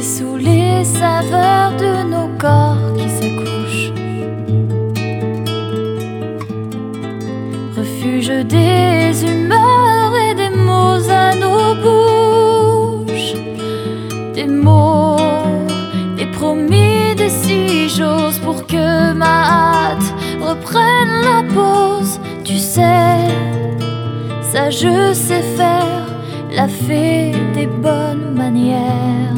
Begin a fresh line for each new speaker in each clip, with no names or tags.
sous les saveurs de nos corps qui s'accouchent. Refuge des humeurs et des mots à nos bouches. Des mots, des promis, des si j'ose pour que ma hâte reprenne la pause. Tu sais, ça je sais faire, la fée des bonnes manières.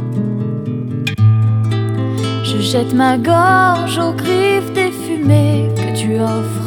Je jette ma gorge aux griffes des fumées que tu offres.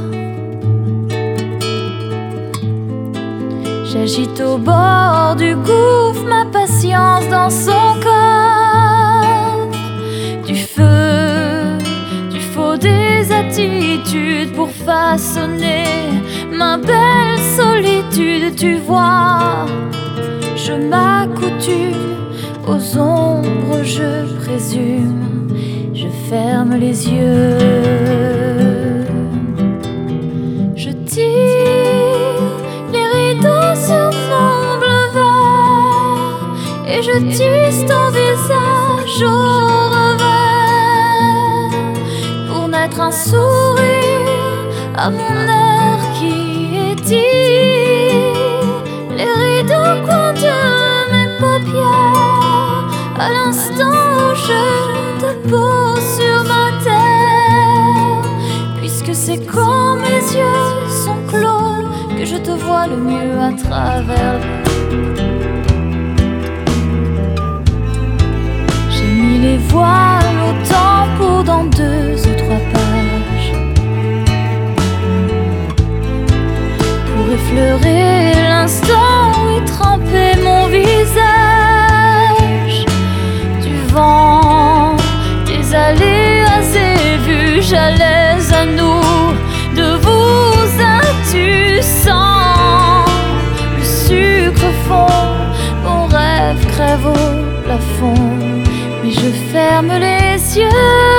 J'agite au bord du gouffre ma patience dans son corps. Du feu, du faux, des attitudes pour façonner ma belle solitude. Tu vois, je m'accoutume aux ombres, je présume. Je ferme les yeux. Je tire les rideaux sur mon bleu vert et je tisse ton visage au revers pour naître un sourire à mon air qui étire les rideaux au coin de mes paupières à l'instant où je te pose sur ma terre, puisque c'est quand mes yeux sont clos que je te vois le mieux à travers. J'ai mis les voiles au tempo dans 2 ou 3 pages pour effleurer l'instant où est trempé mon visage. Du vent, des aléas et vues, j'allais à nous, de vous as-tu sans le sucre fond, mon rêve crève au plafond, mais je ferme les yeux.